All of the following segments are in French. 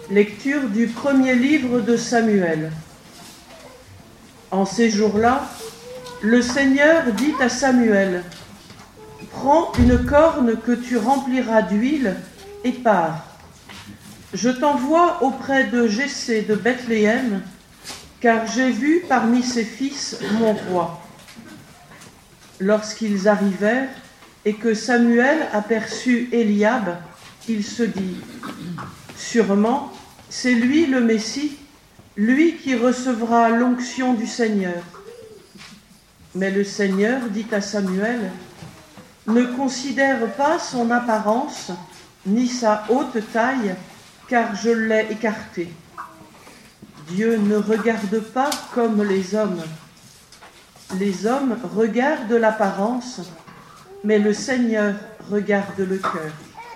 Lecture du premier livre de Samuel. En ces jours-là, le Seigneur dit à Samuel : « Prends une corne que tu rempliras d'huile et pars. Je t'envoie auprès de Jessé de Bethléem, car j'ai vu parmi ses fils mon roi. » Lorsqu'ils arrivèrent et que Samuel aperçut Eliab, il se dit : « Sûrement, c'est lui le Messie, lui qui recevra l'onction du Seigneur. » Mais le Seigneur dit à Samuel : « Ne considère pas son apparence, ni sa haute taille, car je l'ai écarté. Dieu ne regarde pas comme les hommes. Les hommes regardent l'apparence, mais le Seigneur regarde le cœur. »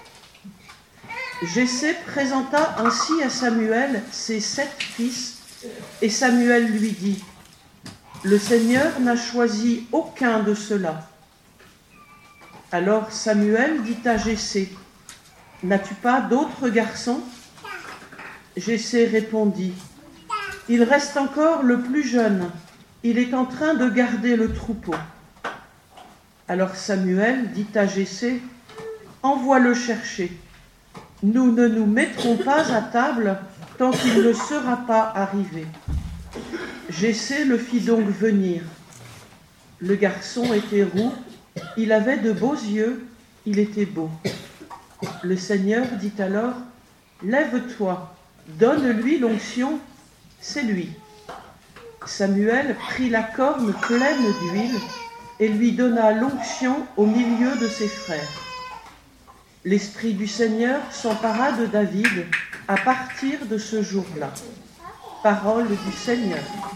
Jessé présenta ainsi à Samuel ses 7 fils, et Samuel lui dit : « Le Seigneur n'a choisi aucun de ceux-là. » Alors Samuel dit à Jessé : « N'as-tu pas d'autres garçons ? » Jessé répondit : « Il reste encore le plus jeune, il est en train de garder le troupeau. » Alors Samuel dit à Jessé : « Envoie-le chercher. Nous ne nous mettrons pas à table tant qu'il ne sera pas arrivé. » Jessé le fit donc venir. Le garçon était roux, il avait de beaux yeux, il était beau. Le Seigneur dit alors : « Lève-toi, donne-lui l'onction, c'est lui. » Samuel prit la corne pleine d'huile et lui donna l'onction au milieu de ses frères. L'Esprit du Seigneur s'empara de David à partir de ce jour-là. Parole du Seigneur.